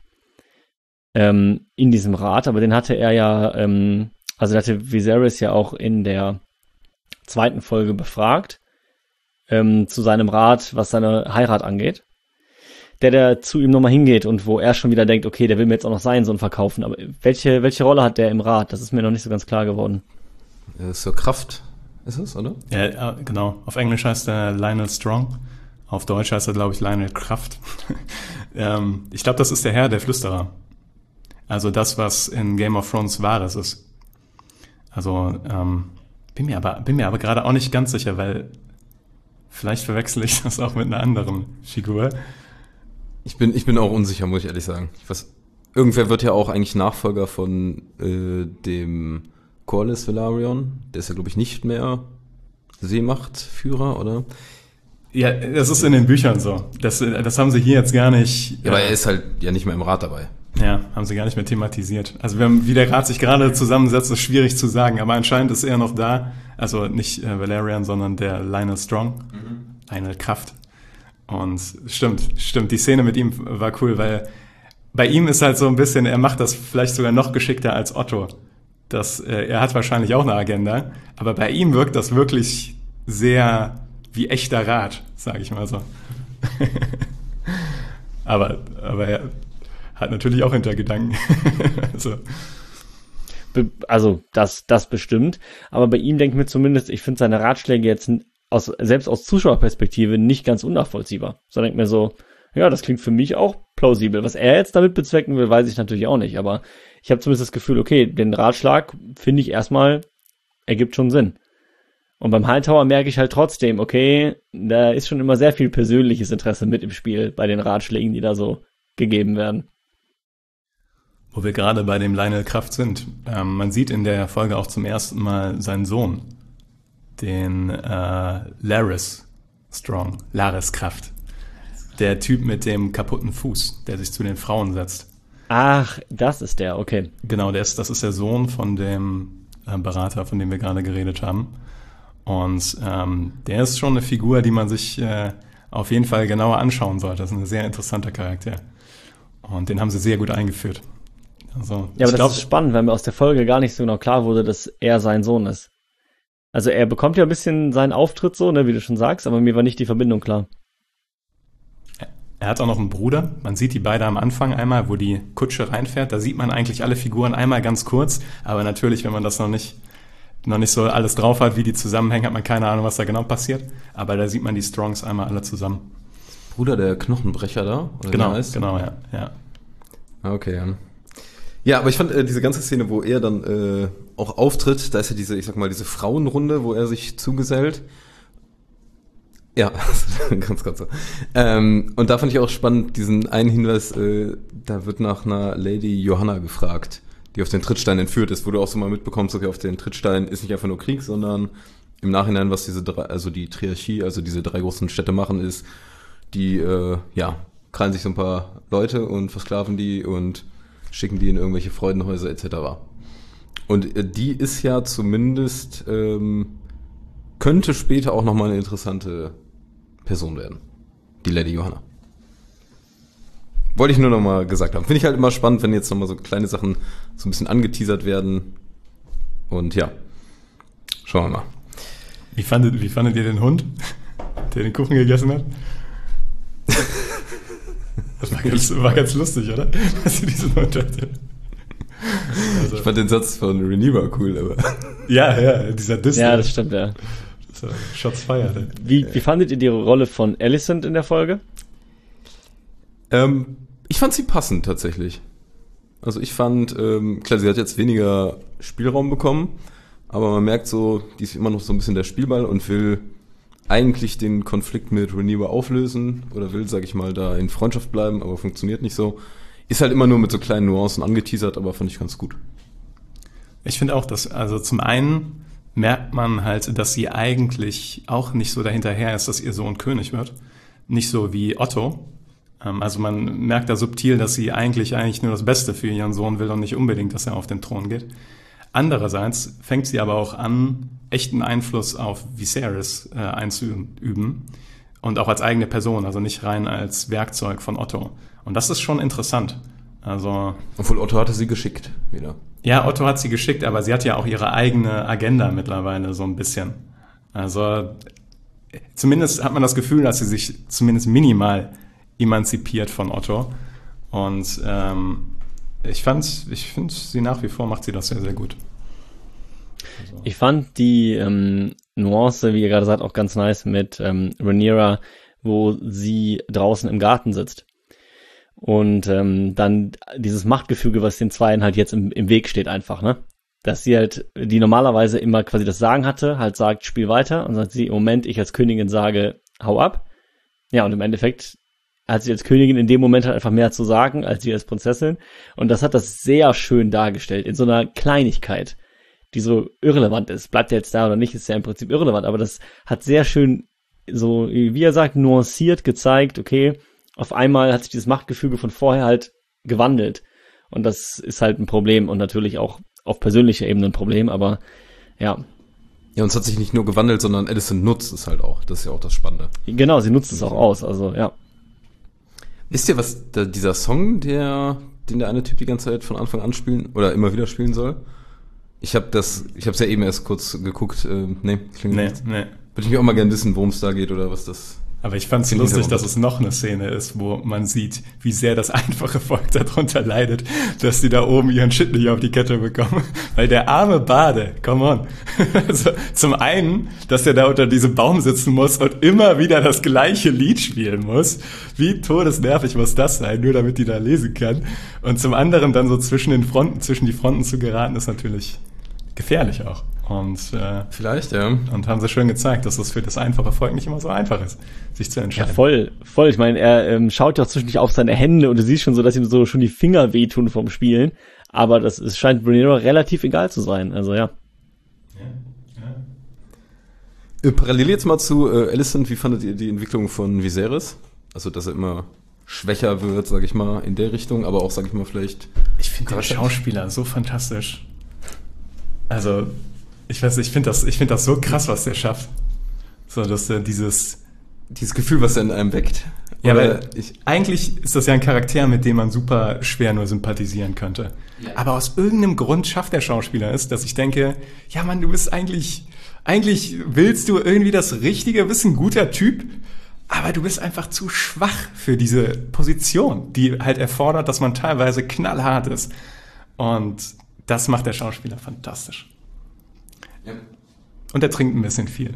ähm, in diesem Rat, aber den hatte er ja, ähm, also hatte Viserys ja auch in der zweiten Folge befragt ähm, zu seinem Rat, was seine Heirat angeht. Der, der zu ihm nochmal hingeht und wo er schon wieder denkt, okay, der will mir jetzt auch noch seinen Sohn verkaufen. Aber welche, welche Rolle hat der im Rat? Das ist mir noch nicht so ganz klar geworden. Ja, so Kraft ist es, oder? Ja, genau. Auf Englisch heißt er Lionel Strong. Auf Deutsch heißt er, glaube ich, Lionel Kraft. ähm, ich glaube, das ist der Herr der Flüsterer. Also das, was in Game of Thrones Wahres ist. Also ähm, bin mir aber, bin mir aber gerade auch nicht ganz sicher, weil vielleicht verwechsel ich das auch mit einer anderen Figur. Ich bin, ich bin auch unsicher, muss ich ehrlich sagen. Ich weiß, irgendwer wird ja auch eigentlich Nachfolger von äh, dem Corlys Velaryon. Der ist ja, glaube ich, nicht mehr Seemachtführer, oder? Ja, das ist in den Büchern so. Das, das haben sie hier jetzt gar nicht... Ja, aber er ist halt ja nicht mehr im Rat dabei. Ja, haben sie gar nicht mehr thematisiert. Also wir haben, wie der Rat sich gerade zusammensetzt, ist schwierig zu sagen. Aber anscheinend ist er noch da. Also nicht äh, Valerian, sondern der Lionel Strong. Mhm. Lionel Kraft. Und stimmt, stimmt. Die Szene mit ihm war cool, weil bei ihm ist halt so ein bisschen, er macht das vielleicht sogar noch geschickter als Otto. Das, äh, er hat wahrscheinlich auch eine Agenda. Aber bei ihm wirkt das wirklich sehr wie echter Rat, sage ich mal so. aber, aber er hat natürlich auch Hintergedanken. also. also das, das bestimmt. Aber bei ihm denke ich mir zumindest, ich finde seine Ratschläge jetzt aus, selbst aus Zuschauerperspektive nicht ganz unnachvollziehbar. So denke ich mir so, ja, das klingt für mich auch plausibel. Was er jetzt damit bezwecken will, weiß ich natürlich auch nicht. Aber ich habe zumindest das Gefühl, okay, den Ratschlag finde ich erstmal, ergibt schon Sinn. Und beim Hightower merke ich halt trotzdem, okay, da ist schon immer sehr viel persönliches Interesse mit im Spiel bei den Ratschlägen, die da so gegeben werden. Wo wir gerade bei dem Lionel Kraft sind. Ähm, man sieht in der Folge auch zum ersten Mal seinen Sohn, den äh, Larys Strong, Larys Kraft. Der Typ mit dem kaputten Fuß, der sich zu den Frauen setzt. Ach, das ist der, okay. Genau, der ist, das ist der Sohn von dem äh, Berater, von dem wir gerade geredet haben. Und ähm, der ist schon eine Figur, die man sich äh, auf jeden Fall genauer anschauen sollte. Das ist ein sehr interessanter Charakter. Und den haben sie sehr gut eingeführt. Also, ja, aber das glaub, ist spannend, weil mir aus der Folge gar nicht so genau klar wurde, dass er sein Sohn ist. Also er bekommt ja ein bisschen seinen Auftritt so, ne, wie du schon sagst, aber mir war nicht die Verbindung klar. Er hat auch noch einen Bruder. Man sieht die beide am Anfang einmal, wo die Kutsche reinfährt. Da sieht man eigentlich alle Figuren einmal ganz kurz. Aber natürlich, wenn man das noch nicht noch nicht so alles drauf hat, wie die zusammenhängen, hat man keine Ahnung, was da genau passiert. Aber da sieht man die Strongs einmal alle zusammen. Bruder der Knochenbrecher da? Oder genau, heißt? genau, ja. ja. Okay, ja. Ja, aber ich fand äh, diese ganze Szene, wo er dann äh, auch auftritt, da ist ja diese, ich sag mal, diese Frauenrunde, wo er sich zugesellt. Ja, ganz, ganz so. Ähm, und da fand ich auch spannend diesen einen Hinweis, äh, da wird nach einer Lady Johanna gefragt, die auf den Trittstein entführt ist, wo du auch so mal mitbekommst, okay, auf den Trittstein ist nicht einfach nur Krieg, sondern im Nachhinein, was diese drei, also die Triarchie, also diese drei großen Städte machen, ist, die, äh, ja, krallen sich so ein paar Leute und versklaven die und schicken die in irgendwelche Freudenhäuser et cetera. Und äh, die ist ja zumindest, ähm, könnte später auch nochmal eine interessante Person werden. die Lady Johanna. Wollte ich nur noch mal gesagt haben. Finde ich halt immer spannend, wenn jetzt noch mal so kleine Sachen so ein bisschen angeteasert werden. Und ja, schauen wir mal. Wie fandet, wie fandet ihr den Hund, der den Kuchen gegessen hat? Das war ganz, war ganz lustig, oder? Dass ihr diesen Hund hatte. Also, ich fand den Satz von Rhaenyra cool, aber... Ja, ja, dieser Diss. Ja, das stimmt, ja. Das war Shots fired. Ey. Wie, wie fandet ihr die Rolle von Alicent in der Folge? Ähm, ich fand sie passend tatsächlich. Also ich fand, ähm, klar, sie hat jetzt weniger Spielraum bekommen, aber man merkt so, die ist immer noch so ein bisschen der Spielball und will eigentlich den Konflikt mit Rhaenyra auflösen oder will, sag ich mal, da in Freundschaft bleiben, aber funktioniert nicht so. Ist halt immer nur mit so kleinen Nuancen angeteasert, aber fand ich ganz gut. Ich finde auch, dass, also zum einen merkt man halt, dass sie eigentlich auch nicht so dahinterher ist, dass ihr Sohn König wird. Nicht so wie Otto. Also man merkt da subtil, dass sie eigentlich eigentlich nur das Beste für ihren Sohn will und nicht unbedingt, dass er auf den Thron geht. Andererseits fängt sie aber auch an, echten Einfluss auf Viserys äh, einzuüben und auch als eigene Person, also nicht rein als Werkzeug von Otto. Und das ist schon interessant. Also, obwohl Otto hatte sie geschickt wieder. Ja, Otto hat sie geschickt, aber sie hat ja auch ihre eigene Agenda mittlerweile so ein bisschen. Also zumindest hat man das Gefühl, dass sie sich zumindest minimal emanzipiert von Otto. Und ähm, ich fand, ich finde sie nach wie vor macht sie das sehr, sehr gut. Also. Ich fand die ähm, Nuance, wie ihr gerade sagt, auch ganz nice mit ähm, Rhaenyra, wo sie draußen im Garten sitzt. Und ähm, dann dieses Machtgefüge, was den Zweien halt jetzt im, im Weg steht einfach, ne? Dass sie halt, die normalerweise immer quasi das Sagen hatte, halt sagt, spiel weiter. Und sagt sie, im Moment, ich als Königin sage, hau ab. Ja, und im Endeffekt hat sie als Königin in dem Moment halt einfach mehr zu sagen, als sie als Prinzessin. Und das hat das sehr schön dargestellt, in so einer Kleinigkeit, die so irrelevant ist. Bleibt er jetzt da oder nicht, ist ja im Prinzip irrelevant. Aber das hat sehr schön, so, wie er sagt, nuanciert gezeigt, okay, auf einmal hat sich dieses Machtgefüge von vorher halt gewandelt. Und das ist halt ein Problem und natürlich auch auf persönlicher Ebene ein Problem, aber ja. Ja, und es hat sich nicht nur gewandelt, sondern Alicent nutzt es halt auch. Das ist ja auch das Spannende. Genau, sie nutzt es auch aus, also ja. Wisst ihr, was da, dieser Song, der, den der eine Typ die ganze Zeit von Anfang an spielen oder immer wieder spielen soll? Ich habe das, ich habe es ja eben erst kurz geguckt. Äh, nee, klingt nee, nicht. Nee. Würde ich mir auch mal gerne wissen, worum es da geht oder was das. Aber ich fand es lustig, dass es noch eine Szene ist, wo man sieht, wie sehr das einfache Volk darunter leidet, dass die da oben ihren Shit nicht auf die Kette bekommen. Weil der arme Bade, come on. Also, zum einen, dass er da unter diesem Baum sitzen muss und immer wieder das gleiche Lied spielen muss. Wie todesnervig muss das sein, nur damit die da lesen kann. Und zum anderen dann so zwischen den Fronten, zwischen die Fronten zu geraten, ist natürlich gefährlich auch. Und äh, vielleicht, ja. Und haben sie schön gezeigt, dass das für das einfache Volk nicht immer so einfach ist, sich zu entscheiden. Ja, voll, voll. Ich meine, er ähm, schaut ja auch zwischendurch auf seine Hände und du siehst schon so, dass ihm so schon die Finger wehtun vom Spielen. Aber das es scheint Rhaenyra relativ egal zu sein. Also ja. Ja, ja. Äh, parallel jetzt mal zu äh, Alicent, wie fandet ihr die Entwicklung von Viserys? Also, dass er immer schwächer wird, sag ich mal, in der Richtung, aber auch, sag ich mal, vielleicht... Ich finde den Schauspieler so fantastisch. Also... Ich weiß nicht, ich finde das, ich finde das so krass, was der schafft. So, dass er dieses, dieses Gefühl, was er in einem weckt. Ja, weil ich, eigentlich ist das ja ein Charakter, mit dem man super schwer nur sympathisieren könnte. Ja. Aber aus irgendeinem Grund schafft der Schauspieler es, dass ich denke, ja Mann, du bist eigentlich, eigentlich willst du irgendwie das Richtige, bist ein guter Typ, aber du bist einfach zu schwach für diese Position, die halt erfordert, dass man teilweise knallhart ist. Und das macht der Schauspieler fantastisch. Ja. Und er trinkt ein bisschen viel.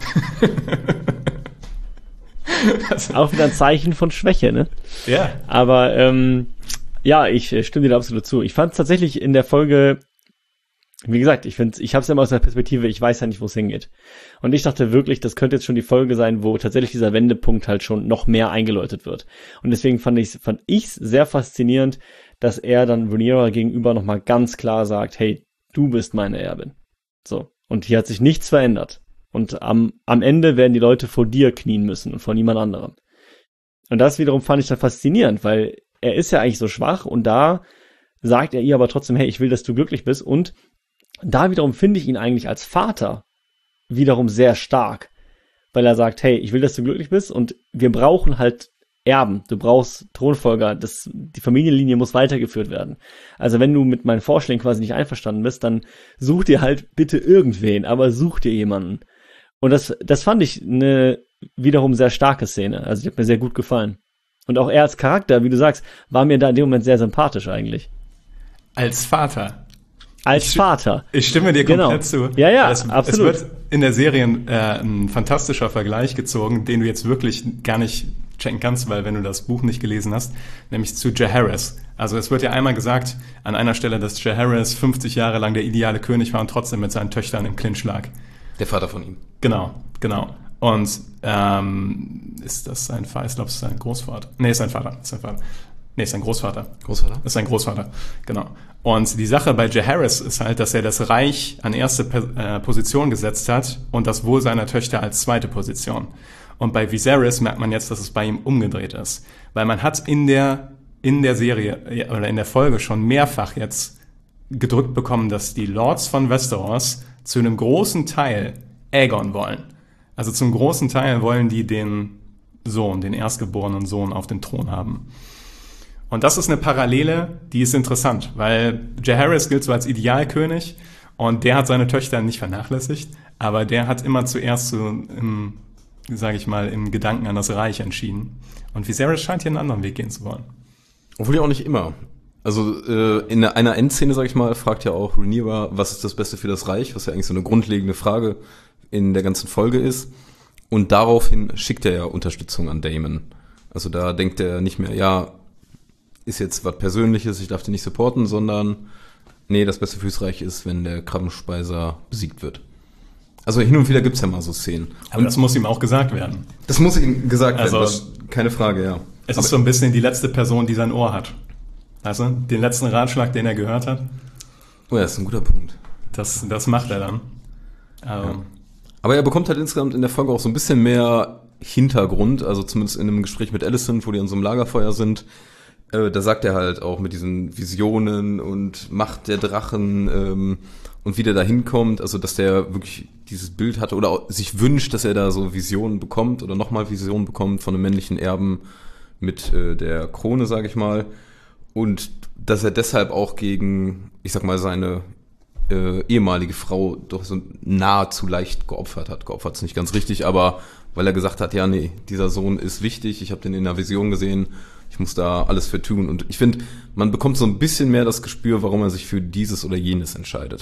Also. Auch wieder ein Zeichen von Schwäche, ne? Ja. Aber ähm, ja, ich äh, stimme dir da absolut zu. Ich fand es tatsächlich in der Folge, wie gesagt, ich finde, ich habe es ja immer aus der Perspektive, ich weiß ja nicht, wo es hingeht. Und ich dachte wirklich, das könnte jetzt schon die Folge sein, wo tatsächlich dieser Wendepunkt halt schon noch mehr eingeläutet wird. Und deswegen fand ich fand ich's sehr faszinierend, dass er dann Rhaenyra gegenüber nochmal ganz klar sagt, hey, du bist meine Erbin. So. Und hier hat sich nichts verändert. Und am, am Ende werden die Leute vor dir knien müssen und vor niemand anderem. Und das wiederum fand ich dann faszinierend, weil er ist ja eigentlich so schwach und da sagt er ihr aber trotzdem, hey, ich will, dass du glücklich bist. Und da wiederum finde ich ihn eigentlich als Vater wiederum sehr stark, weil er sagt, hey, ich will, dass du glücklich bist und wir brauchen halt Erben, du brauchst Thronfolger, das, die Familienlinie muss weitergeführt werden. Also wenn du mit meinen Vorschlägen quasi nicht einverstanden bist, dann such dir halt bitte irgendwen, aber such dir jemanden. Und das, das fand ich eine wiederum sehr starke Szene. Also die hat mir sehr gut gefallen. Und auch er als Charakter, wie du sagst, war mir da in dem Moment sehr sympathisch eigentlich. Als Vater. Als ich, Vater. Ich stimme dir komplett genau. zu. Ja, ja, es, absolut. Es wird in der Serie äh, ein fantastischer Vergleich gezogen, den du jetzt wirklich gar nicht checken kannst, weil wenn du das Buch nicht gelesen hast, nämlich zu Jaehaerys. Also es wird ja einmal gesagt an einer Stelle, dass Jaehaerys fünfzig Jahre lang der ideale König war und trotzdem mit seinen Töchtern im Clinch lag. Der Vater von ihm. Genau, genau. Und ähm, ist das sein Vater? Ich glaube, es ist sein Großvater. Nee, ist sein Vater. Ist sein Vater. Nee, ist sein Großvater. Großvater? Ist sein Großvater, genau. Und die Sache bei Jaehaerys ist halt, dass er das Reich an erste äh, Position gesetzt hat und das Wohl seiner Töchter als zweite Position. Und bei Viserys merkt man jetzt, dass es bei ihm umgedreht ist. Weil man hat in der, in der Serie oder in der Folge schon mehrfach jetzt gedrückt bekommen, dass die Lords von Westeros zu einem großen Teil Aegon wollen. Also zum großen Teil wollen die den Sohn, den erstgeborenen Sohn auf dem Thron haben. Und das ist eine Parallele, die ist interessant, weil Jaehaerys gilt so als Idealkönig und der hat seine Töchter nicht vernachlässigt, aber der hat immer zuerst so im, sage ich mal, im Gedanken an das Reich entschieden. Und Viserys scheint hier einen anderen Weg gehen zu wollen. Obwohl ja auch nicht immer. Also äh, in einer Endszene, sag ich mal, fragt ja auch Rhaenyra, was ist das Beste für das Reich, was ja eigentlich so eine grundlegende Frage in der ganzen Folge ist. Und daraufhin schickt er ja Unterstützung an Daemon. Also da denkt er nicht mehr, ja, ist jetzt was Persönliches, ich darf den nicht supporten, sondern nee, das Beste fürs Reich ist, wenn der Krabbenspeiser besiegt wird. Also hin und wieder gibt's ja mal so Szenen. Aber und das muss ihm auch gesagt werden. Das muss ihm gesagt also, werden, das, keine Frage, ja. Es Aber ist so ein bisschen die letzte Person, die sein Ohr hat. Weißt du, den letzten Ratschlag, den er gehört hat. Oh ja, das ist ein guter Punkt. Das, das macht er dann. Also, ja. Aber er bekommt halt insgesamt in der Folge auch so ein bisschen mehr Hintergrund, also zumindest in einem Gespräch mit Alicent, wo die an so einem Lagerfeuer sind. Äh, da sagt er halt auch mit diesen Visionen und Macht der Drachen ähm, und wie der da hinkommt, also dass der wirklich dieses Bild hatte oder auch sich wünscht, dass er da so Visionen bekommt oder nochmal Visionen bekommt von einem männlichen Erben mit äh, der Krone, sage ich mal. Und dass er deshalb auch gegen, ich sag mal, seine äh, ehemalige Frau doch so nahezu leicht geopfert hat. Geopfert ist nicht ganz richtig, aber weil er gesagt hat, ja, nee, dieser Sohn ist wichtig, ich habe den in der Vision gesehen, ich muss da alles für tun. Und ich finde, man bekommt so ein bisschen mehr das Gespür, warum er sich für dieses oder jenes entscheidet.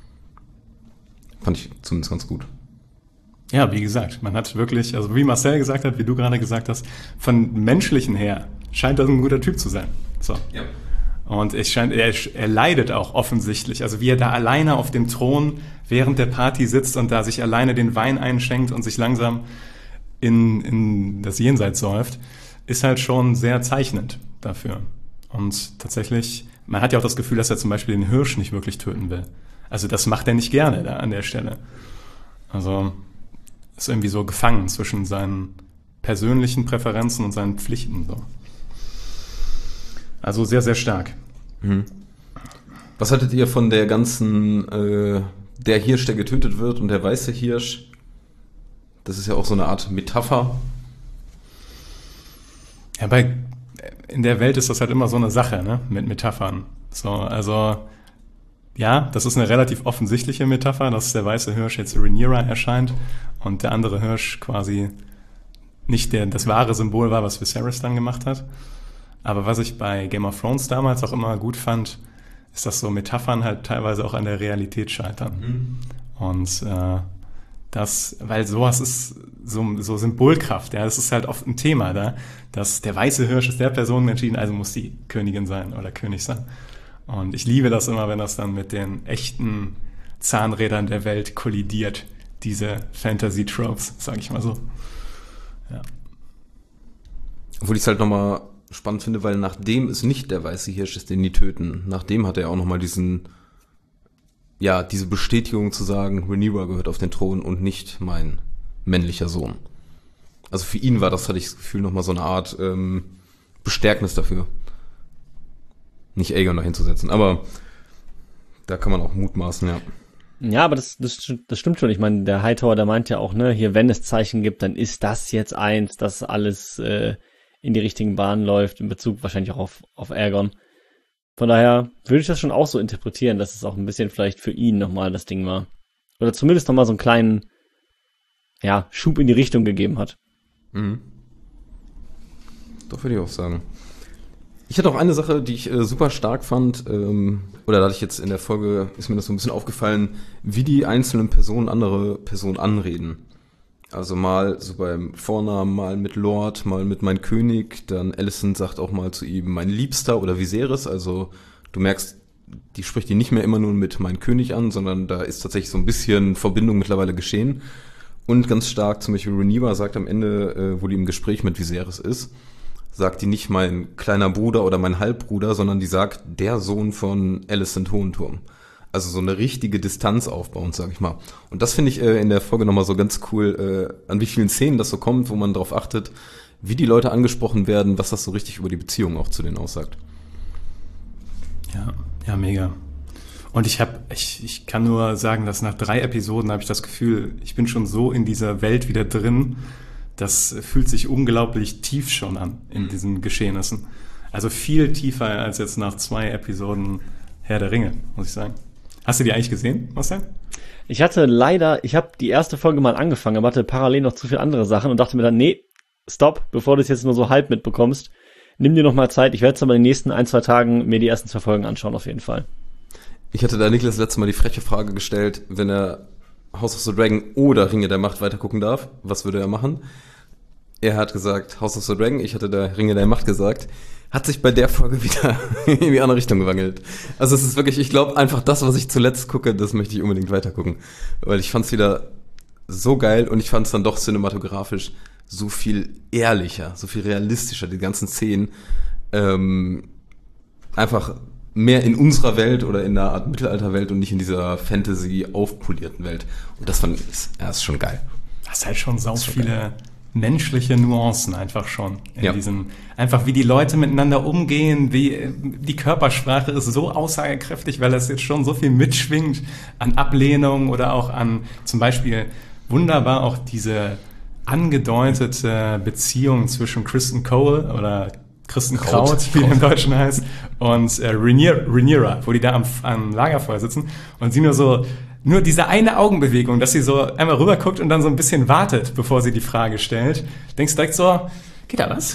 Fand ich zumindest ganz gut. Ja, wie gesagt, man hat wirklich, also wie Marcel gesagt hat, wie du gerade gesagt hast, von menschlichen her scheint das ein guter Typ zu sein. So. Ja. Und es scheint, er, er leidet auch offensichtlich. Also wie er da alleine auf dem Thron während der Party sitzt und da sich alleine den Wein einschenkt und sich langsam in, in das Jenseits säuft, ist halt schon sehr zeichnend dafür. Und tatsächlich, man hat ja auch das Gefühl, dass er zum Beispiel den Hirsch nicht wirklich töten will. Also das macht er nicht gerne da an der Stelle. Also ist irgendwie so gefangen zwischen seinen persönlichen Präferenzen und seinen Pflichten. So. Also sehr, sehr stark. Mhm. Was haltet ihr von der ganzen, äh, der Hirsch, der getötet wird und der weiße Hirsch? Das ist ja auch so eine Art Metapher. Ja, bei, in der Welt ist das halt immer so eine Sache, ne, mit Metaphern. So, also, ja, das ist eine relativ offensichtliche Metapher, dass der weiße Hirsch jetzt Rhaenyra erscheint und der andere Hirsch quasi nicht der, das wahre Symbol war, was Viserys dann gemacht hat. Aber was ich bei Game of Thrones damals auch immer gut fand, ist, dass so Metaphern halt teilweise auch an der Realität scheitern. Mhm. Und äh, das, weil sowas ist so, so Symbolkraft, ja, das ist halt oft ein Thema da, dass der weiße Hirsch ist der Person entschieden, also muss die Königin sein oder König sein. Und ich liebe das immer, wenn das dann mit den echten Zahnrädern der Welt kollidiert, diese Fantasy-Tropes, sag ich mal so. Ja. Obwohl ich es halt nochmal spannend finde, weil nachdem es nicht der weiße Hirsch ist, den die töten, nachdem hat er auch nochmal diesen, ja, diese Bestätigung zu sagen, Rhaenyra gehört auf den Thron und nicht mein männlicher Sohn. Also für ihn war das, hatte ich das Gefühl, nochmal so eine Art ähm, Bestärknis dafür. Nicht Aegon da hinzusetzen, aber da kann man auch mutmaßen, ja. Ja, aber das, das, das stimmt schon. Ich meine, der Hightower, der meint ja auch, ne, hier, wenn es Zeichen gibt, dann ist das jetzt eins, das alles äh, in die richtigen Bahnen läuft, in Bezug wahrscheinlich auch auf, auf Aegon. Von daher würde ich das schon auch so interpretieren, dass es auch ein bisschen vielleicht für ihn nochmal das Ding war. Oder zumindest nochmal so einen kleinen, ja, Schub in die Richtung gegeben hat. Mhm. Doch, würde ich auch sagen. Ich hatte auch eine Sache, die ich äh, super stark fand, ähm, oder da hatte ich jetzt in der Folge, ist mir das so ein bisschen aufgefallen, wie die einzelnen Personen andere Personen anreden. Also mal so beim Vornamen, mal mit Lord, mal mit mein König, dann Alicent sagt auch mal zu ihm mein Liebster oder Viserys, also du merkst, die spricht ihn nicht mehr immer nur mit mein König an, sondern da ist tatsächlich so ein bisschen Verbindung mittlerweile geschehen. Und ganz stark, zum Beispiel Rhaenyra sagt am Ende, äh, wo die im Gespräch mit Viserys ist, sagt die nicht mein kleiner Bruder oder mein Halbbruder, sondern die sagt der Sohn von Alicent Hohenturm. Also so eine richtige Distanz aufbauen, sag ich mal. Und das finde ich äh, in der Folge nochmal so ganz cool, äh, an wie vielen Szenen das so kommt, wo man darauf achtet, wie die Leute angesprochen werden, was das so richtig über die Beziehung auch zu denen aussagt. Ja, ja, mega. Und ich habe, ich, ich kann nur sagen, dass nach drei Episoden habe ich das Gefühl, ich bin schon so in dieser Welt wieder drin, das fühlt sich unglaublich tief schon an in diesen Geschehnissen. Also viel tiefer als jetzt nach zwei Episoden Herr der Ringe, muss ich sagen. Hast du die eigentlich gesehen, Marcel? Ich hatte leider, ich habe die erste Folge mal angefangen, aber hatte parallel noch zu viele andere Sachen und dachte mir dann, nee, stopp, bevor du es jetzt nur so halb mitbekommst, nimm dir noch mal Zeit. Ich werde es aber in den nächsten ein, zwei Tagen mir die ersten zwei Folgen anschauen, auf jeden Fall. Ich hatte da Niklas letztes Mal die freche Frage gestellt, wenn er House of the Dragon oder Ringe der Macht weitergucken darf, was würde er machen? Er hat gesagt House of the Dragon, ich hatte da Ringe der Macht gesagt. Hat sich bei der Folge wieder in die andere Richtung gewandelt. Also es ist wirklich, ich glaube einfach das, was ich zuletzt gucke, das möchte ich unbedingt weiter gucken. Weil ich fand es wieder so geil und ich fand es dann doch cinematografisch so viel ehrlicher, so viel realistischer, die ganzen Szenen. Ähm, einfach mehr in unserer Welt oder in einer Art Mittelalterwelt und nicht in dieser Fantasy aufpolierten Welt. Und das fand ich, ja, ist schon geil. Das ist halt schon sau schon viele geil. menschliche Nuancen einfach schon in Ja. diesem, einfach wie die Leute miteinander umgehen, wie die Körpersprache ist so aussagekräftig, weil das jetzt schon so viel mitschwingt an Ablehnung oder auch an zum Beispiel wunderbar auch diese angedeutete Beziehung zwischen Kristen Cole oder Kristen Kraut, Kraut, wie er im Deutschen heißt, und äh, Rhaenyra, Rhaenyra, wo die da am, am Lagerfeuer sitzen und sie nur so Nur diese eine Augenbewegung, dass sie so einmal rüber guckt und dann so ein bisschen wartet, bevor sie die Frage stellt. Denkst direkt so, geht da was?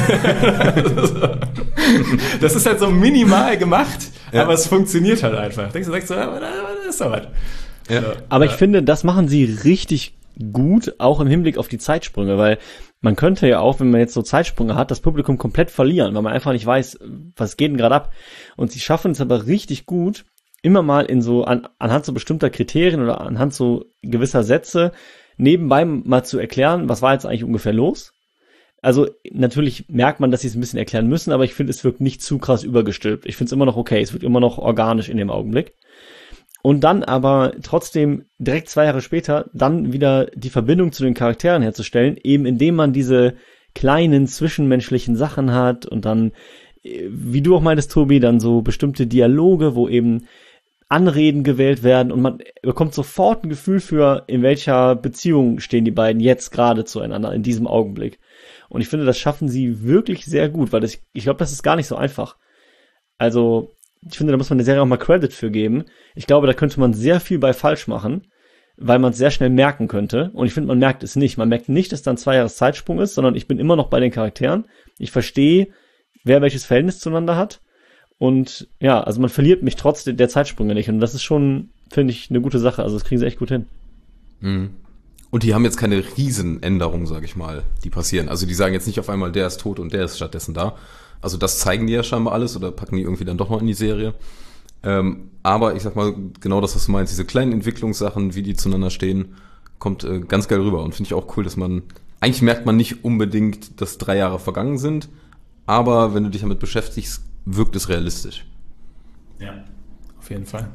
Das ist halt so minimal gemacht, ja. Aber es funktioniert halt einfach. Denkst du direkt so, ja, das ist doch was. Ja. So, Aber ich ja. finde, das machen sie richtig gut, auch im Hinblick auf die Zeitsprünge, weil man könnte ja auch, wenn man jetzt so Zeitsprünge hat, das Publikum komplett verlieren, weil man einfach nicht weiß, was geht denn gerade ab. Und sie schaffen es aber richtig gut, immer mal in so, an, anhand so bestimmter Kriterien oder anhand so gewisser Sätze nebenbei mal zu erklären, was war jetzt eigentlich ungefähr los. Also natürlich merkt man, dass sie es ein bisschen erklären müssen, aber ich finde, es wirkt nicht zu krass übergestülpt. Ich finde es immer noch okay, es wird immer noch organisch in dem Augenblick. Und dann aber trotzdem direkt zwei Jahre später dann wieder die Verbindung zu den Charakteren herzustellen, eben indem man diese kleinen zwischenmenschlichen Sachen hat und dann, wie du auch meintest, Tobi, dann so bestimmte Dialoge, wo eben Anreden gewählt werden und man bekommt sofort ein Gefühl für, in welcher Beziehung stehen die beiden jetzt gerade zueinander in diesem Augenblick. Und ich finde, das schaffen sie wirklich sehr gut, weil das, ich glaube, das ist gar nicht so einfach. Also, ich finde, da muss man der Serie auch mal Credit für geben. Ich glaube, da könnte man sehr viel bei falsch machen, weil man es sehr schnell merken könnte. Und ich finde, man merkt es nicht. Man merkt nicht, dass da ein zwei Jahres Zeitsprung ist, sondern ich bin immer noch bei den Charakteren. Ich verstehe, wer welches Verhältnis zueinander hat. Und ja, also man verliert mich trotz der Zeitsprünge nicht. Und das ist schon, finde ich, eine gute Sache. Also das kriegen sie echt gut hin. Mhm. Und die haben jetzt keine Riesenänderungen, sage ich mal, die passieren. Also die sagen jetzt nicht auf einmal, der ist tot und der ist stattdessen da. Also das zeigen die ja scheinbar alles oder packen die irgendwie dann doch noch in die Serie. Ähm, aber ich sag mal, genau das, was du meinst, diese kleinen Entwicklungssachen, wie die zueinander stehen, kommt äh, ganz geil rüber. Und finde ich auch cool, dass man, eigentlich merkt man nicht unbedingt, dass drei Jahre vergangen sind, aber wenn du dich damit beschäftigst, wirkt es realistisch. Ja, auf jeden Fall.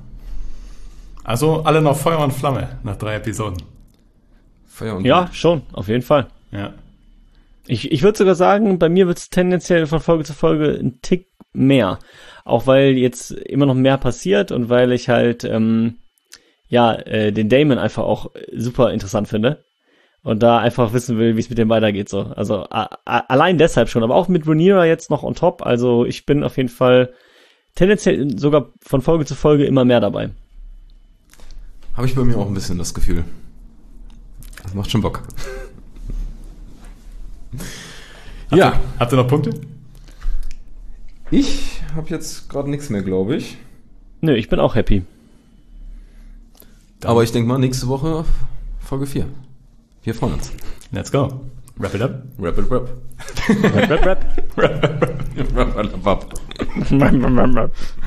Also alle noch Feuer und Flamme nach drei Episoden. Feuer und Ja, schon, auf jeden Fall. Ja. Ich, ich würde sogar sagen, bei mir wird es tendenziell von Folge zu Folge ein Tick mehr. Auch weil jetzt immer noch mehr passiert und weil ich halt, ähm, ja, äh, den Daemon einfach auch super interessant finde. und da einfach wissen will, wie es mit dem weitergeht. So. Also a- a- allein deshalb schon, aber auch mit Rhaenyra jetzt noch on top. Also ich bin auf jeden Fall tendenziell sogar von Folge zu Folge immer mehr dabei. Habe ich bei mir auch ein bisschen das Gefühl. Das macht schon Bock. Habt ja. Ihr, habt ihr noch Punkte? Ich habe jetzt gerade nichts mehr, glaube ich. Nö, ich bin auch happy. Aber ich denke mal, nächste Woche Folge vier. Wir freuen uns. Let's go. Wrap it up. Rap it rap. Rap, rap, rap. Rap it rap. Rap, rap, rap.